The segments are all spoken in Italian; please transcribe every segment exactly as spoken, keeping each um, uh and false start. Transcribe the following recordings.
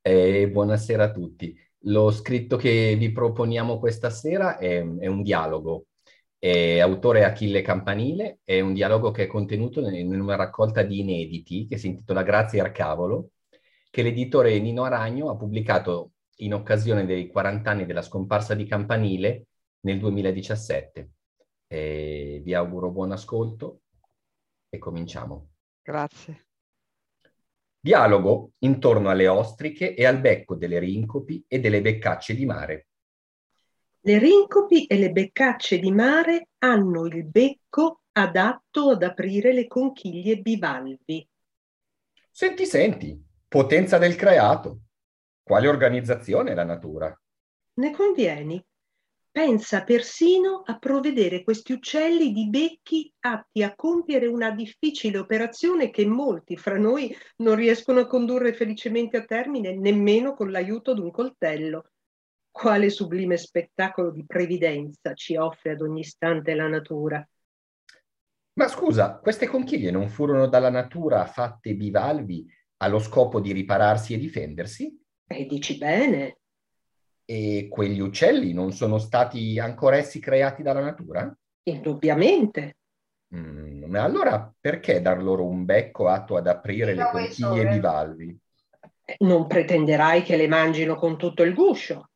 E buonasera a tutti. Lo scritto che vi proponiamo questa sera è, è un dialogo. È autore Achille Campanile, è un dialogo che è contenuto in in una raccolta di inediti che si intitola Grazie al cavolo, che l'editore Nino Aragno ha pubblicato in occasione dei quaranta anni della scomparsa di Campanile nel duemiladiciassette. E vi auguro buon ascolto e cominciamo. Grazie. Dialogo intorno alle ostriche e al becco delle rincopi e delle beccacce di mare. Le rincopi e le beccacce di mare hanno il becco adatto ad aprire le conchiglie bivalvi. Senti, senti, potenza del creato. Quale organizzazione la natura? Ne convieni? Pensa persino a provvedere questi uccelli di becchi atti a compiere una difficile operazione che molti fra noi non riescono a condurre felicemente a termine nemmeno con l'aiuto di un coltello. Quale sublime spettacolo di previdenza ci offre ad ogni istante la natura. Ma scusa, queste conchiglie non furono dalla natura fatte bivalvi allo scopo di ripararsi e difendersi? E dici bene. E quegli uccelli non sono stati ancora essi creati dalla natura? Indubbiamente. Mm, ma allora perché dar loro un becco atto ad aprire le conchiglie bivalvi? Non pretenderai che le mangino con tutto il guscio.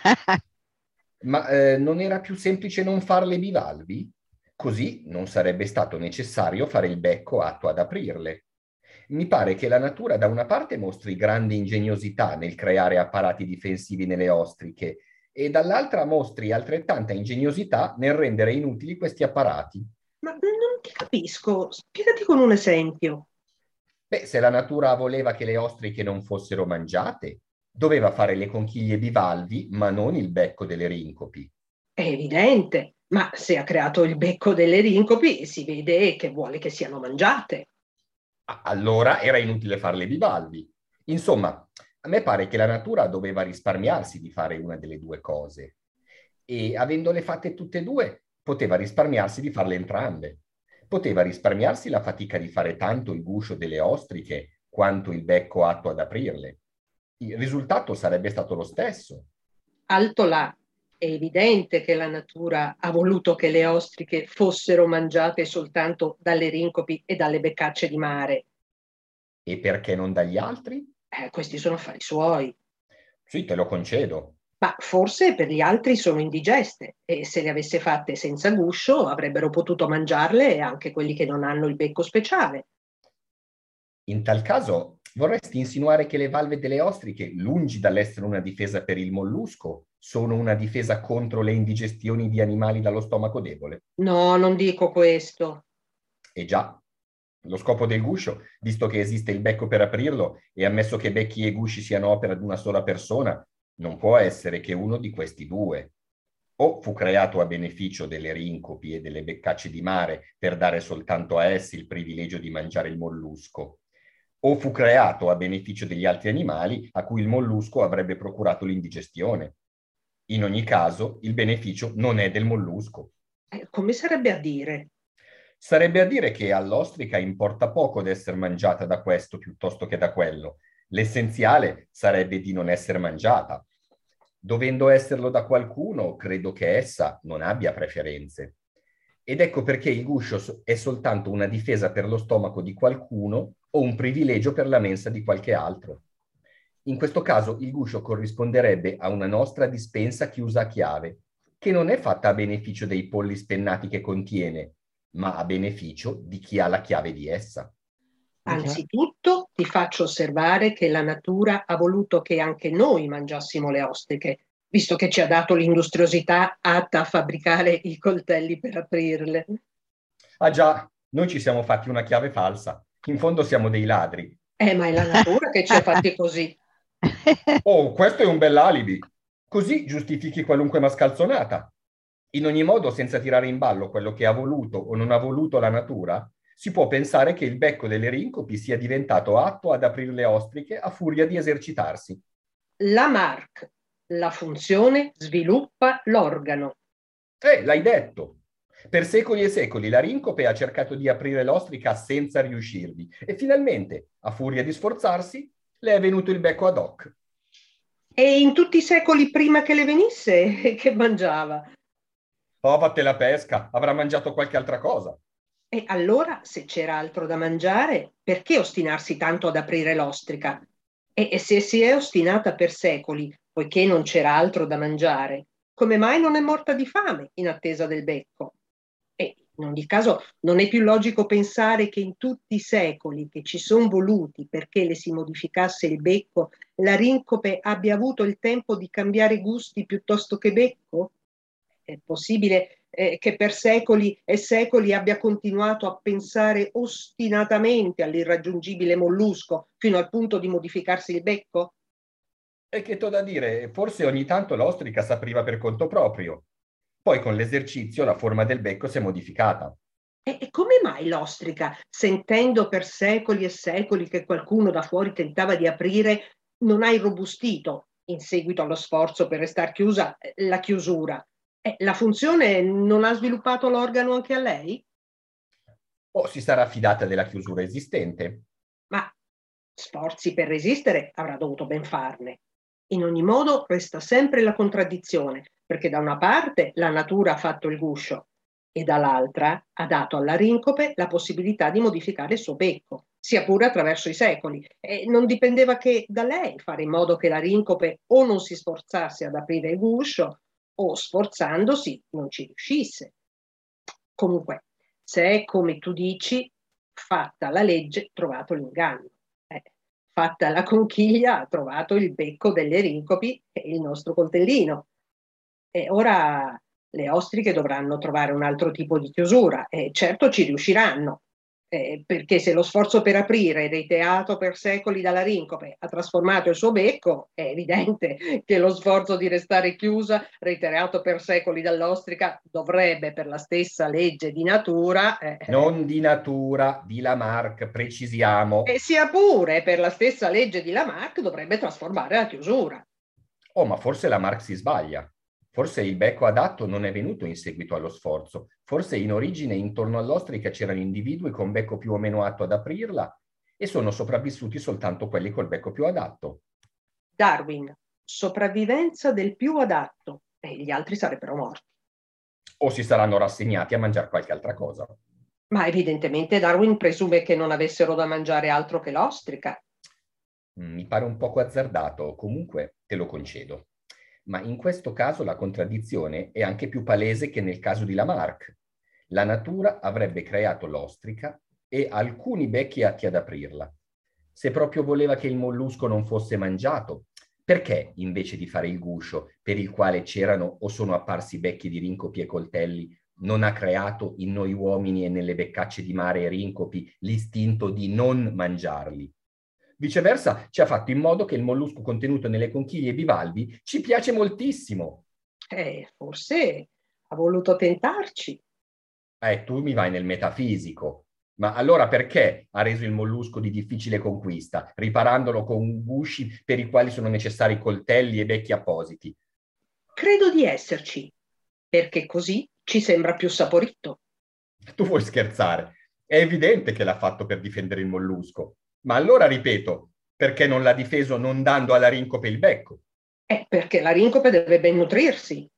Ma eh, non era più semplice non farle bivalvi? Così non sarebbe stato necessario fare il becco atto ad aprirle. Mi pare che la natura da una parte mostri grande ingegnosità nel creare apparati difensivi nelle ostriche e dall'altra mostri altrettanta ingegnosità nel rendere inutili questi apparati. Ma non ti capisco. Spiegati con un esempio. Beh, se la natura voleva che le ostriche non fossero mangiate, doveva fare le conchiglie bivalvi, ma non il becco delle rincopi. È evidente, ma se ha creato il becco delle rincopi, si vede che vuole che siano mangiate. Ah, allora era inutile farle bivalvi. Insomma, a me pare che la natura doveva risparmiarsi di fare una delle due cose e avendole fatte tutte e due, poteva risparmiarsi di farle entrambe. Poteva risparmiarsi la fatica di fare tanto il guscio delle ostriche quanto il becco atto ad aprirle. Il risultato sarebbe stato lo stesso. Alto là. È evidente che la natura ha voluto che le ostriche fossero mangiate soltanto dalle rincopi e dalle beccacce di mare. E perché non dagli altri? Eh, questi sono affari suoi. Sì, te lo concedo. Ma forse per gli altri sono indigeste e se le avesse fatte senza guscio avrebbero potuto mangiarle anche quelli che non hanno il becco speciale. In tal caso, vorresti insinuare che le valve delle ostriche, lungi dall'essere una difesa per il mollusco, sono una difesa contro le indigestioni di animali dallo stomaco debole? No, non dico questo. E già, lo scopo del guscio, visto che esiste il becco per aprirlo e ammesso che becchi e gusci siano opera di una sola persona, non può essere che uno di questi due. O fu creato a beneficio delle rincopi e delle beccacce di mare per dare soltanto a essi il privilegio di mangiare il mollusco, o fu creato a beneficio degli altri animali a cui il mollusco avrebbe procurato l'indigestione. In ogni caso, il beneficio non è del mollusco. Eh, come sarebbe a dire? Sarebbe a dire che all'ostrica importa poco d'essere mangiata da questo piuttosto che da quello. L'essenziale sarebbe di non essere mangiata. Dovendo esserlo da qualcuno, credo che essa non abbia preferenze. Ed ecco perché il guscio è soltanto una difesa per lo stomaco di qualcuno o un privilegio per la mensa di qualche altro. In questo caso il guscio corrisponderebbe a una nostra dispensa chiusa a chiave, che non è fatta a beneficio dei polli spennati che contiene, ma a beneficio di chi ha la chiave di essa. Anzitutto ti faccio osservare che la natura ha voluto che anche noi mangiassimo le ostriche, visto che ci ha dato l'industriosità atta a fabbricare i coltelli per aprirle. Ah già, noi ci siamo fatti una chiave falsa. In fondo siamo dei ladri. Eh, ma è la natura che ci ha fatti così. Oh, questo è un bell'alibi. Così giustifichi qualunque mascalzonata. In ogni modo, senza tirare in ballo quello che ha voluto o non ha voluto la natura, si può pensare che il becco delle rincopi sia diventato atto ad aprire le ostriche a furia di esercitarsi. La Mark, la funzione sviluppa l'organo. Eh, l'hai detto. Per secoli e secoli la rincope ha cercato di aprire l'ostrica senza riuscirvi e finalmente, a furia di sforzarsi, le è venuto il becco ad hoc. E in tutti i secoli prima che le venisse, che mangiava? Oh, vatte la pesca, avrà mangiato qualche altra cosa. E allora, se c'era altro da mangiare, perché ostinarsi tanto ad aprire l'ostrica? E, e se si è ostinata per secoli, poiché non c'era altro da mangiare, come mai non è morta di fame in attesa del becco? E in ogni caso non è più logico pensare che in tutti i secoli che ci sono voluti perché le si modificasse il becco, la rincope abbia avuto il tempo di cambiare gusti piuttosto che becco? È possibile eh, che per secoli e secoli abbia continuato a pensare ostinatamente all'irraggiungibile mollusco fino al punto di modificarsi il becco? E che t'ho da dire, forse ogni tanto l'ostrica s'apriva per conto proprio. Poi con l'esercizio la forma del becco si è modificata. E, e come mai l'ostrica, sentendo per secoli e secoli che qualcuno da fuori tentava di aprire, non ha irrobustito, in seguito allo sforzo per restare chiusa, eh, la chiusura? Eh, la funzione non ha sviluppato l'organo anche a lei? O si sarà fidata della chiusura esistente. Ma sforzi per resistere avrà dovuto ben farne. In ogni modo resta sempre la contraddizione, perché da una parte la natura ha fatto il guscio e dall'altra ha dato alla rincope la possibilità di modificare il suo becco, sia pure attraverso i secoli. E non dipendeva che da lei fare in modo che la rincope o non si sforzasse ad aprire il guscio o sforzandosi non ci riuscisse. Comunque, se è come tu dici, fatta la legge, trovato l'inganno. Eh, fatta la conchiglia, ha trovato il becco delle rincopi e il nostro coltellino. E ora le ostriche dovranno trovare un altro tipo di chiusura e certo ci riusciranno, eh, perché se lo sforzo per aprire, reiterato per secoli dalla rincope, ha trasformato il suo becco, è evidente che lo sforzo di restare chiusa, reiterato per secoli dall'ostrica, dovrebbe, per la stessa legge di natura, eh, eh, Non di natura, di Lamarck, e precisiamo. sia pure per la stessa legge di Lamarck, dovrebbe trasformare la chiusura. Oh, ma forse Lamarck si sbaglia. Forse il becco adatto non è venuto in seguito allo sforzo. Forse in origine intorno all'ostrica c'erano individui con becco più o meno atto ad aprirla e sono sopravvissuti soltanto quelli col becco più adatto. Darwin, sopravvivenza del più adatto, e gli altri sarebbero morti. O si saranno rassegnati a mangiare qualche altra cosa. Ma evidentemente Darwin presume che non avessero da mangiare altro che l'ostrica. Mi pare un poco azzardato, comunque te lo concedo. Ma in questo caso la contraddizione è anche più palese che nel caso di Lamarck. La natura avrebbe creato l'ostrica e alcuni becchi atti ad aprirla. Se proprio voleva che il mollusco non fosse mangiato, perché invece di fare il guscio per il quale c'erano o sono apparsi becchi di rincopi e coltelli, non ha creato in noi uomini e nelle beccacce di mare e rincopi l'istinto di non mangiarli? Viceversa, ci ha fatto in modo che il mollusco contenuto nelle conchiglie e bivalvi ci piace moltissimo. Eh, forse ha voluto tentarci. Eh, tu mi vai nel metafisico. Ma allora perché ha reso il mollusco di difficile conquista, riparandolo con gusci per i quali sono necessari coltelli e becchi appositi? Credo di esserci, perché così ci sembra più saporito. Tu vuoi scherzare? È evidente che l'ha fatto per difendere il mollusco. Ma allora, ripeto, perché non l'ha difeso non dando alla rincope il becco? Eh, perché la rincope deve ben nutrirsi.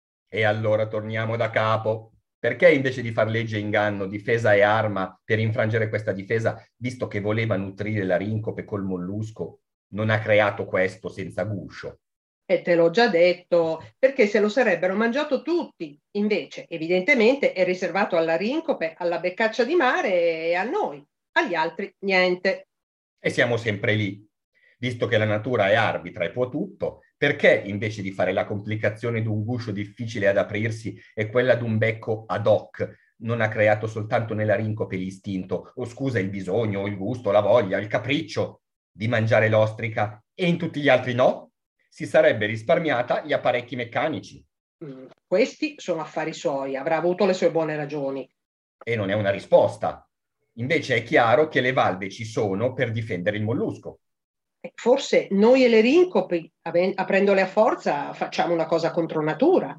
E allora torniamo da capo. Perché invece di far legge e inganno, difesa e arma per infrangere questa difesa, visto che voleva nutrire la rincope col mollusco, non ha creato questo senza guscio? E te l'ho già detto, perché se lo sarebbero mangiato tutti. Invece, evidentemente, è riservato alla rincope, alla beccaccia di mare e a noi. Agli altri, niente. E siamo sempre lì. Visto che la natura è arbitra e può tutto, perché invece di fare la complicazione di un guscio difficile ad aprirsi e quella di un becco ad hoc, non ha creato soltanto nella rincope l'istinto, o scusa il bisogno, o il gusto, la voglia, il capriccio di mangiare l'ostrica e in tutti gli altri no? Si sarebbe risparmiata gli apparecchi meccanici. Mm, questi sono affari suoi, avrà avuto le sue buone ragioni. E non è una risposta. Invece è chiaro che le valve ci sono per difendere il mollusco. E forse noi e le rincopi, ave- aprendole a forza, facciamo una cosa contro natura.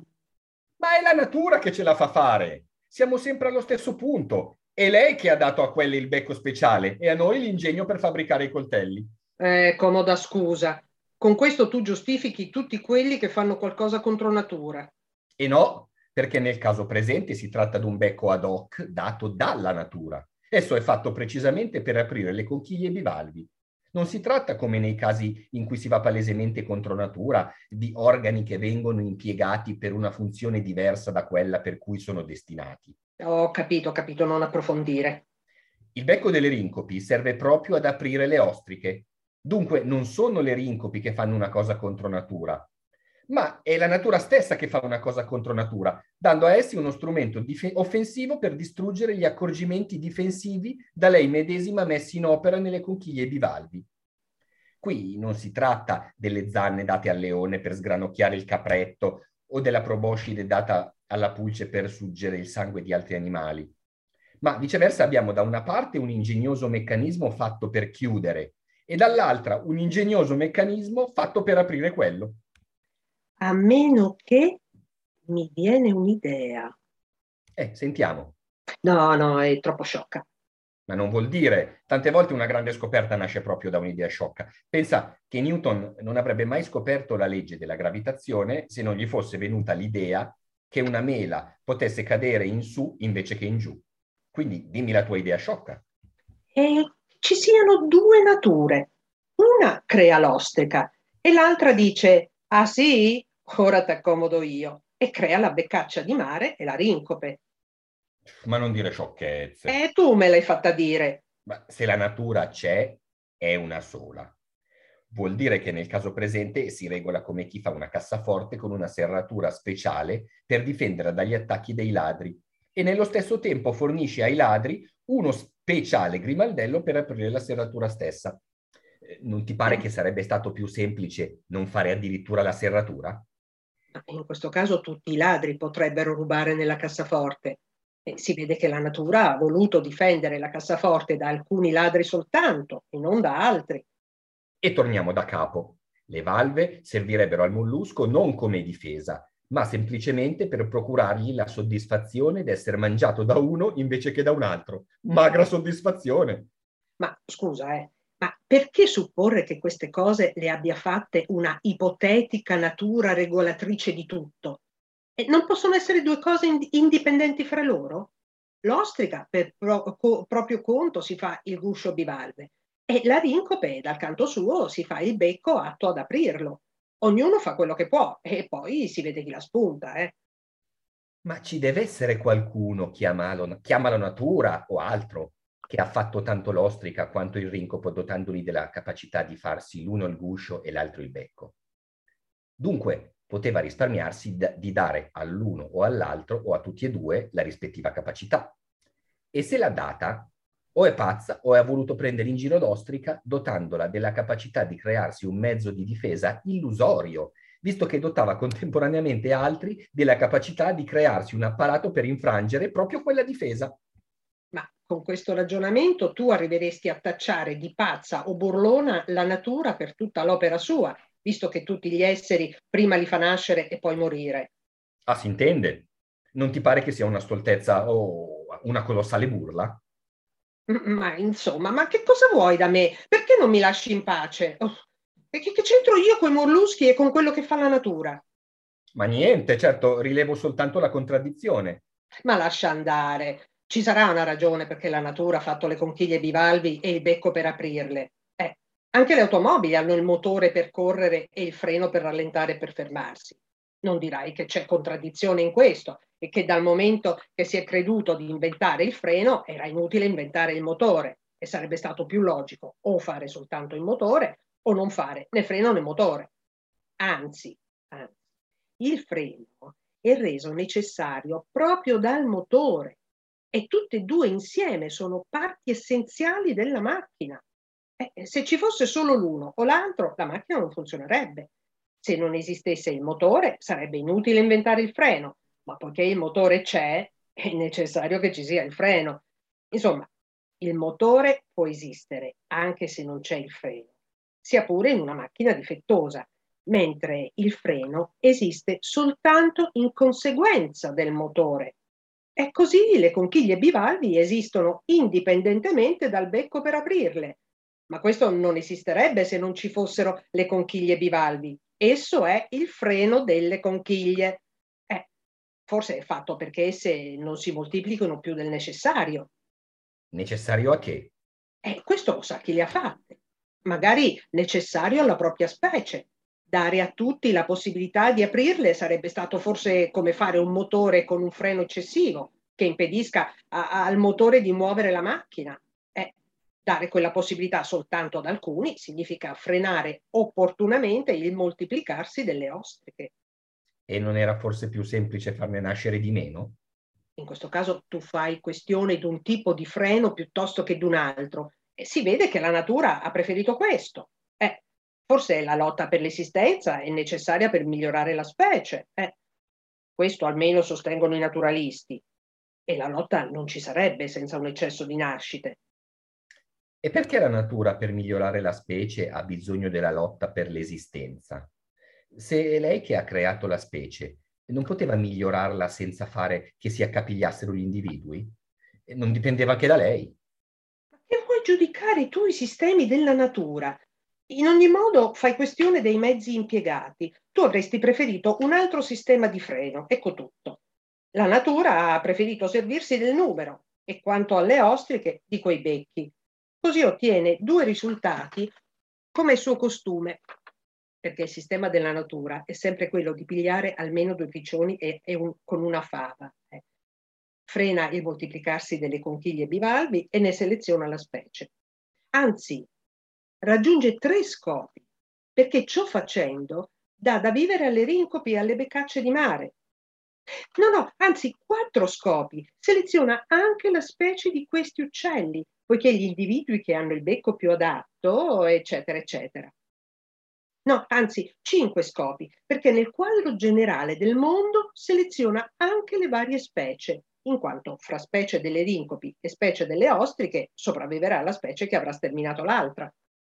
Ma è la natura che ce la fa fare. Siamo sempre allo stesso punto. È lei che ha dato a quelle il becco speciale e a noi l'ingegno per fabbricare i coltelli. Eh, comoda scusa. Con questo tu giustifichi tutti quelli che fanno qualcosa contro natura. E no, perché nel caso presente si tratta di un becco ad hoc dato dalla natura. Esso è fatto precisamente per aprire le conchiglie bivalvi. Non si tratta, come nei casi in cui si va palesemente contro natura, di organi che vengono impiegati per una funzione diversa da quella per cui sono destinati. Ho capito, ho capito, non approfondire. Il becco delle rincopi serve proprio ad aprire le ostriche. Dunque non sono le rincopi che fanno una cosa contro natura, ma è la natura stessa che fa una cosa contro natura, dando a essi uno strumento dif- offensivo per distruggere gli accorgimenti difensivi da lei medesima messi in opera nelle conchiglie bivalvi. Qui non si tratta delle zanne date al leone per sgranocchiare il capretto o della proboscide data alla pulce per suggere il sangue di altri animali, ma viceversa abbiamo da una parte un ingegnoso meccanismo fatto per chiudere e dall'altra un ingegnoso meccanismo fatto per aprire quello. A meno che mi viene un'idea. Eh, sentiamo. No, no, è troppo sciocca. Ma non vuol dire, tante volte una grande scoperta nasce proprio da un'idea sciocca. Pensa che Newton non avrebbe mai scoperto la legge della gravitazione se non gli fosse venuta l'idea che una mela potesse cadere in su invece che in giù. Quindi dimmi la tua idea sciocca. E ci siano due nature. Una crea l'ostrica e l'altra dice, ah sì, ora ti accomodo io, e crea la beccaccia di mare e la rincope. Ma non dire sciocchezze. E tu me l'hai fatta dire. Ma se la natura c'è, è una sola. Vuol dire che nel caso presente si regola come chi fa una cassaforte con una serratura speciale per difendere dagli attacchi dei ladri e nello stesso tempo fornisce ai ladri uno speciale grimaldello per aprire la serratura stessa. Eh, Non ti pare che sarebbe stato più semplice non fare addirittura la serratura? In questo caso tutti i ladri potrebbero rubare nella cassaforte. E si vede che la natura ha voluto difendere la cassaforte da alcuni ladri soltanto e non da altri. E torniamo da capo. Le valve servirebbero al mollusco non come difesa, ma semplicemente per procurargli la soddisfazione di essere mangiato da uno invece che da un altro. Magra soddisfazione! Ma scusa, eh, ma perché supporre che queste cose le abbia fatte una ipotetica natura regolatrice di tutto? E non possono essere due cose ind- indipendenti fra loro? L'ostrica per pro- co- proprio conto si fa il guscio bivalve e la rincope dal canto suo si fa il becco atto ad aprirlo. Ognuno fa quello che può e poi si vede chi la spunta, eh. Ma ci deve essere qualcuno, chiamalo, chiamalo natura o altro, che ha fatto tanto l'ostrica quanto il rincopo, dotandoli della capacità di farsi l'uno il guscio e l'altro il becco. Dunque, poteva risparmiarsi d- di dare all'uno o all'altro o a tutti e due la rispettiva capacità. E se l'ha data, o è pazza o ha voluto prendere in giro l'ostrica dotandola della capacità di crearsi un mezzo di difesa illusorio, visto che dotava contemporaneamente altri della capacità di crearsi un apparato per infrangere proprio quella difesa. Ma con questo ragionamento tu arriveresti a tacciare di pazza o burlona la natura per tutta l'opera sua, visto che tutti gli esseri prima li fa nascere e poi morire. Ah, si intende? Non ti pare che sia una stoltezza o una colossale burla? M- Ma insomma, ma che cosa vuoi da me? Perché non mi lasci in pace? Oh, e che, che c'entro io con i molluschi e con quello che fa la natura? Ma niente, certo, rilevo soltanto la contraddizione. Ma lascia andare. Ci sarà una ragione perché la natura ha fatto le conchiglie bivalvi e il becco per aprirle. Eh, anche le automobili hanno il motore per correre e il freno per rallentare e per fermarsi. Non dirai che c'è contraddizione in questo e che dal momento che si è creduto di inventare il freno era inutile inventare il motore e sarebbe stato più logico o fare soltanto il motore o non fare né freno né motore. Anzi, anzi, il freno è reso necessario proprio dal motore e tutte e due insieme sono parti essenziali della macchina. Eh, se ci fosse solo l'uno o l'altro, la macchina non funzionerebbe. Se non esistesse il motore, sarebbe inutile inventare il freno, ma poiché il motore c'è, è necessario che ci sia il freno. Insomma, il motore può esistere anche se non c'è il freno, sia pure in una macchina difettosa, mentre il freno esiste soltanto in conseguenza del motore. E così le conchiglie bivalvi esistono indipendentemente dal becco per aprirle. ma questo non esisterebbe se non ci fossero le conchiglie bivalvi. Esso è il freno delle conchiglie. Eh, forse è fatto perché esse non si moltiplicano più del necessario. Necessario a che? Eh, questo lo sa chi le ha fatte. Magari necessario alla propria specie. Dare a tutti la possibilità di aprirle sarebbe stato forse come fare un motore con un freno eccessivo che impedisca a- al motore di muovere la macchina. Eh, dare quella possibilità soltanto ad alcuni significa frenare opportunamente il moltiplicarsi delle ostriche. E non era forse più semplice farne nascere di meno? In questo caso tu fai questione di un tipo di freno piuttosto che di un altro e si vede che la natura ha preferito questo. Eh, forse la lotta per l'esistenza è necessaria per migliorare la specie. Eh, questo almeno sostengono i naturalisti. E la lotta non ci sarebbe senza un eccesso di nascite. E perché la natura, per migliorare la specie, ha bisogno della lotta per l'esistenza? Se è lei che ha creato la specie, non poteva migliorarla senza fare che si accapigliassero gli individui? E non dipendeva che da lei. Ma che vuoi giudicare tu i sistemi della natura? In ogni modo fai questione dei mezzi impiegati. Tu avresti preferito un altro sistema di freno, ecco tutto. La natura ha preferito servirsi del numero e quanto alle ostriche di quei becchi. Così ottiene due risultati come è suo costume, perché il sistema della natura è sempre quello di pigliare almeno due piccioni e, e un- con una fava. eh. Frena il moltiplicarsi delle conchiglie bivalvi e ne seleziona la specie. Anzi, raggiunge tre scopi, perché ciò facendo dà da vivere alle rincopi e alle beccacce di mare. No, no, anzi, quattro scopi. Seleziona anche la specie di questi uccelli, poiché gli individui che hanno il becco più adatto, eccetera, eccetera. No, anzi, cinque scopi, perché nel quadro generale del mondo seleziona anche le varie specie, in quanto fra specie delle rincopi e specie delle ostriche sopravviverà la specie che avrà sterminato l'altra.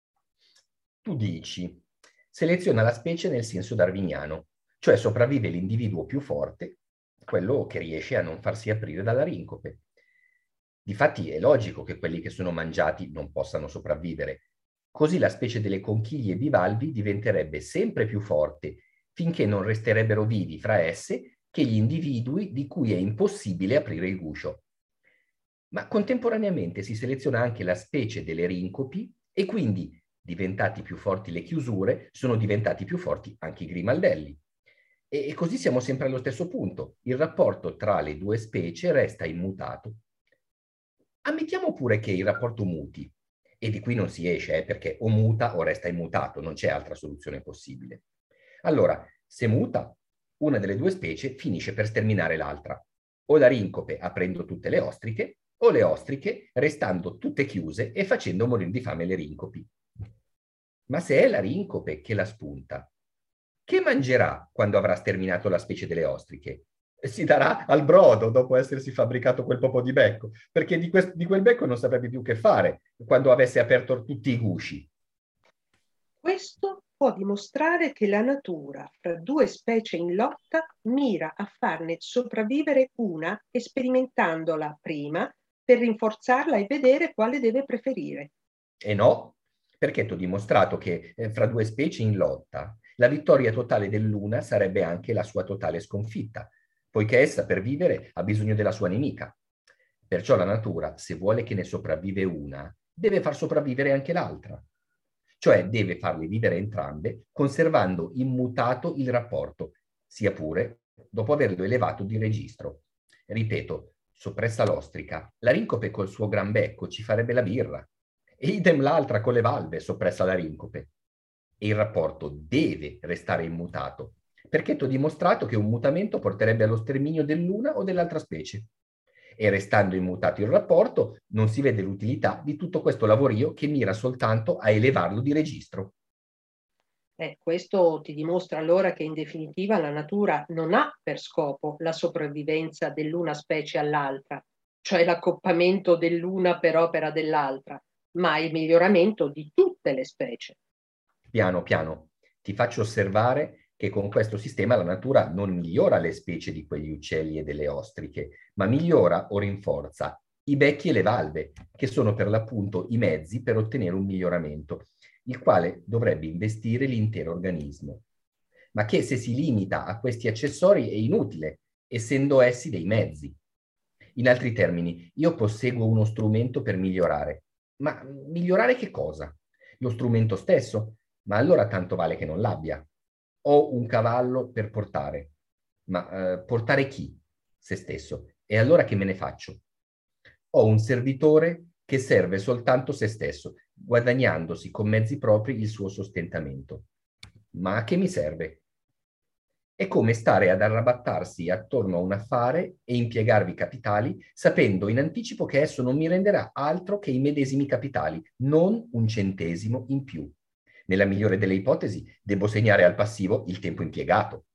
Tu dici, seleziona la specie nel senso darwiniano, cioè sopravvive l'individuo più forte, quello che riesce a non farsi aprire dalla rincope. Difatti è logico che quelli che sono mangiati non possano sopravvivere. Così la specie delle conchiglie bivalvi diventerebbe sempre più forte, finché non resterebbero vivi fra esse che gli individui di cui è impossibile aprire il guscio. Ma contemporaneamente si seleziona anche la specie delle rincopi e quindi, diventati più forti le chiusure, sono diventati più forti anche i grimaldelli. E, e così siamo sempre allo stesso punto. Il rapporto tra le due specie resta immutato. Ammettiamo pure che il rapporto muti, e di qui non si esce, eh, perché o muta o resta immutato, non c'è altra soluzione possibile. Allora, se muta, una delle due specie finisce per sterminare l'altra, o la rincope aprendo tutte le ostriche, o le ostriche restando tutte chiuse e facendo morire di fame le rincopi. Ma se è la rincope che la spunta, che mangerà quando avrà sterminato la specie delle ostriche? Si darà al brodo dopo essersi fabbricato quel poco di becco, perché di, quest- di quel becco non saprebbe più che fare quando avesse aperto tutti i gusci. Questo può dimostrare che la natura, fra due specie in lotta, mira a farne sopravvivere una, sperimentandola prima per rinforzarla e vedere quale deve preferire. E no, perché ti ho dimostrato che eh, fra due specie in lotta, la vittoria totale dell'una sarebbe anche la sua totale sconfitta, poiché essa per vivere ha bisogno della sua nemica. Perciò la natura, se vuole che ne sopravvive una, deve far sopravvivere anche l'altra. Cioè deve farle vivere entrambe, conservando immutato il rapporto, sia pure dopo averlo elevato di registro. Ripeto, soppressa l'ostrica, la rincope col suo gran becco ci farebbe la birra, e idem l'altra con le valve soppressa la rincope. E il rapporto deve restare immutato, perché ti ho dimostrato che un mutamento porterebbe allo sterminio dell'una o dell'altra specie. E restando immutato il rapporto, non si vede l'utilità di tutto questo lavorio che mira soltanto a elevarlo di registro. Eh, questo ti dimostra allora che in definitiva la natura non ha per scopo la sopravvivenza dell'una specie all'altra, cioè l'accoppamento dell'una per opera dell'altra, ma il miglioramento di tutte le specie. Piano piano ti faccio osservare che con questo sistema la natura non migliora le specie di quegli uccelli e delle ostriche, ma migliora o rinforza I becchi e le valve, che sono per l'appunto i mezzi per ottenere un miglioramento, il quale dovrebbe investire l'intero organismo, ma che se si limita a questi accessori è inutile, essendo essi dei mezzi. In altri termini, io posseggo uno strumento per migliorare, ma migliorare che cosa? Lo strumento stesso? Ma allora tanto vale che non l'abbia. Ho un cavallo per portare, ma eh, portare chi? Se stesso. E allora che me ne faccio? Ho un servitore che serve soltanto se stesso, guadagnandosi con mezzi propri il suo sostentamento. Ma a che mi serve? È come stare ad arrabattarsi attorno a un affare e impiegarvi capitali, sapendo in anticipo che esso non mi renderà altro che i medesimi capitali, non un centesimo in più. Nella migliore delle ipotesi, devo segnare al passivo il tempo impiegato.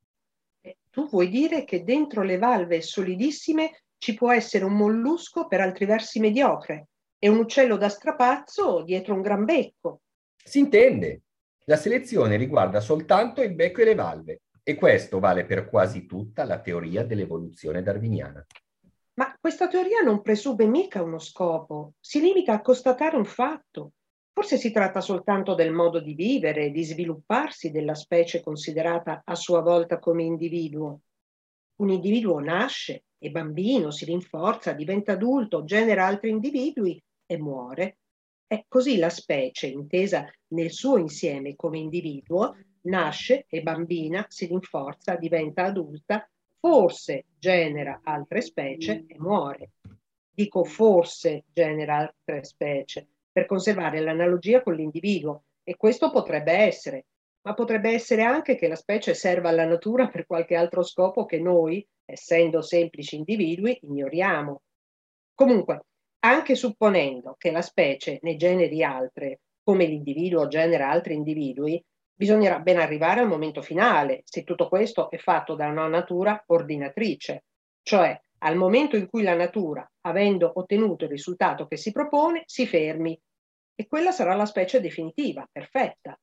Tu vuoi dire che dentro le valve solidissime ci può essere un mollusco per altri versi mediocre e un uccello da strapazzo dietro un gran becco. Si intende? La selezione riguarda soltanto il becco e le valve, e questo vale per quasi tutta la teoria dell'evoluzione darwiniana. Ma questa teoria non presume mica uno scopo, si limita a constatare un fatto. Forse si tratta soltanto del modo di vivere e di svilupparsi della specie considerata a sua volta come individuo. Un individuo nasce, è bambino, si rinforza, diventa adulto, genera altri individui e muore. E così la specie, intesa nel suo insieme come individuo, nasce, è bambina, si rinforza, diventa adulta, forse genera altre specie e muore. Dico forse genera altre specie per conservare l'analogia con l'individuo, e questo potrebbe essere, ma potrebbe essere anche che la specie serva alla natura per qualche altro scopo che noi, essendo semplici individui, ignoriamo. Comunque, anche supponendo che la specie ne generi altre, come l'individuo genera altri individui, bisognerà ben arrivare al momento finale, se tutto questo è fatto da una natura ordinatrice, cioè al momento in cui la natura, avendo ottenuto il risultato che si propone, si fermi. E quella sarà la specie definitiva, perfetta.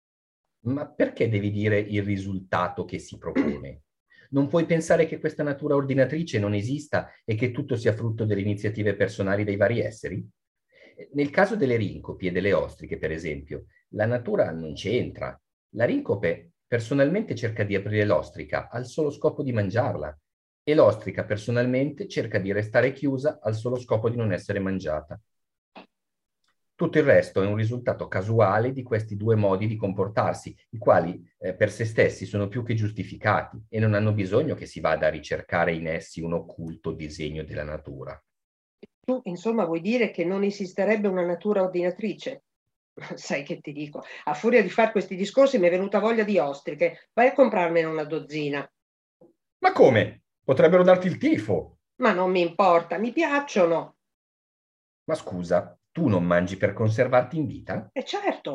Ma perché devi dire il risultato che si propone? Non puoi pensare che questa natura ordinatrice non esista e che tutto sia frutto delle iniziative personali dei vari esseri? Nel caso delle rincopi e delle ostriche, per esempio, la natura non c'entra. La rincope personalmente cerca di aprire l'ostrica al solo scopo di mangiarla e l'ostrica personalmente cerca di restare chiusa al solo scopo di non essere mangiata. Tutto il resto è un risultato casuale di questi due modi di comportarsi, i quali eh, per se stessi sono più che giustificati e non hanno bisogno che si vada a ricercare in essi un occulto disegno della natura. Tu, insomma, vuoi dire che non esisterebbe una natura ordinatrice? Sai che ti dico, a furia di fare questi discorsi mi è venuta voglia di ostriche. Vai a comprarmene una dozzina. Ma come? Potrebbero darti il tifo. Ma non mi importa, mi piacciono. Ma scusa, tu non mangi per conservarti in vita? E certo,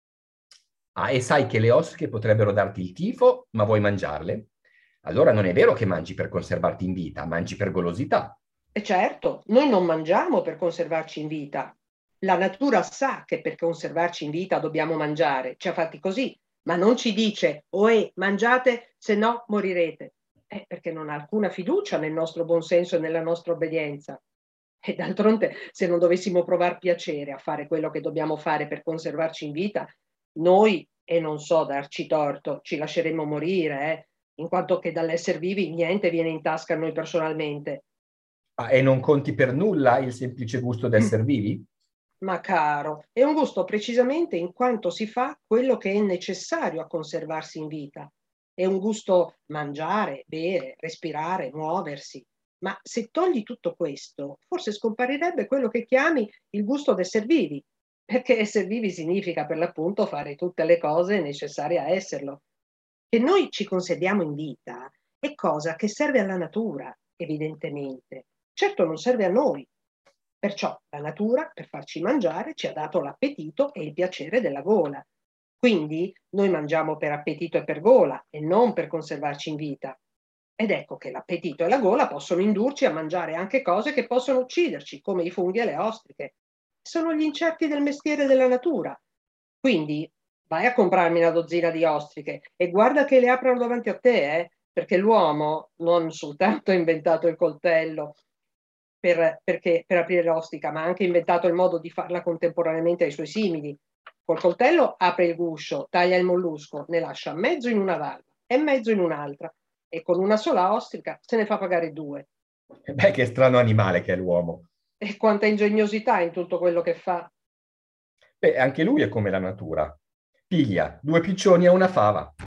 Ah, e sai che le ostriche potrebbero darti il tifo, ma vuoi mangiarle? Allora non è vero che mangi per conservarti in vita, mangi per golosità. e certo, noi non mangiamo per conservarci in vita. La natura sa che per conservarci in vita dobbiamo mangiare, ci ha fatti così, ma non ci dice, oè, mangiate, se no morirete. Eh, perché non ha alcuna fiducia nel nostro buonsenso e nella nostra obbedienza. E d'altronde, se non dovessimo provare piacere a fare quello che dobbiamo fare per conservarci in vita, noi, e non so darci torto, ci lasceremmo morire, eh, in quanto che dall'essere vivi niente viene in tasca a noi personalmente. Ah, e non conti per nulla il semplice gusto d'essere vivi? Ma caro, è un gusto precisamente in quanto si fa quello che è necessario a conservarsi in vita. È un gusto mangiare, bere, respirare, muoversi. Ma se togli tutto questo, forse scomparirebbe quello che chiami il gusto d'esser vivi, perché esser vivi significa per l'appunto fare tutte le cose necessarie a esserlo. Che noi ci conserviamo in vita è cosa che serve alla natura, evidentemente. Certo non serve a noi. Perciò la natura, per farci mangiare, ci ha dato l'appetito e il piacere della gola. Quindi noi mangiamo per appetito e per gola e non per conservarci in vita. Ed ecco che l'appetito e la gola possono indurci a mangiare anche cose che possono ucciderci, come i funghi e le ostriche. Sono gli incerti del mestiere della natura. Quindi vai a comprarmi una dozzina di ostriche e guarda che le aprono davanti a te, eh? Perché l'uomo non soltanto ha inventato il coltello, per, perché, per aprire l'ostica, ma ha anche inventato il modo di farla contemporaneamente ai suoi simili. Col coltello apre il guscio, taglia il mollusco, ne lascia mezzo in una valva e mezzo in un'altra, e con una sola ostrica se ne fa pagare due. Beh, che strano animale che è l'uomo. E quanta ingegnosità in tutto quello che fa. Beh, anche lui è come la natura. Piglia due piccioni e una fava.